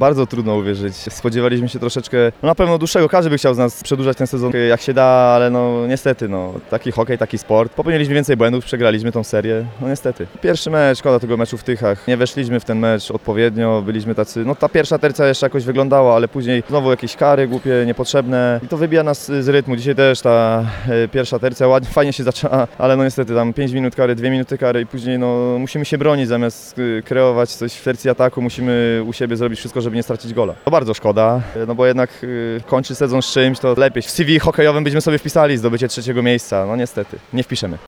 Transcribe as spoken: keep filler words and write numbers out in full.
bardzo trudno uwierzyć. Spodziewaliśmy się troszeczkę, no na pewno dłuższego, każdy by chciał z nas przedłużać ten sezon jak się da, ale no niestety, no taki hokej, taki sport. Popełniliśmy więcej błędów, przegraliśmy tą serię, no niestety. Pierwszy mecz, szkoda tego meczu w Tychach. Nie weszliśmy w ten mecz odpowiednio, byliśmy tacy, no ta pierwsza tercja jeszcze jakoś wyglądała, ale później znowu jakieś kary głupie, niepotrzebne i to wybija nas z rytmu. Dzisiaj też ta e, pierwsza tercja ładnie, fajnie się zaczęła, ale no niestety tam pięć minut kary, dwie minuty kary i później no musimy się bronić zamiast e, kreować coś w tercji ataku, musimy u siebie zrobić wszystko, żeby nie stracić gola. To bardzo szkoda, e, no bo jednak e, kończy sezon z czymś, to lepiej. W C V hokejowym byśmy sobie wpisali zdobycie trzeciego miejsca, no niestety, nie wpiszemy.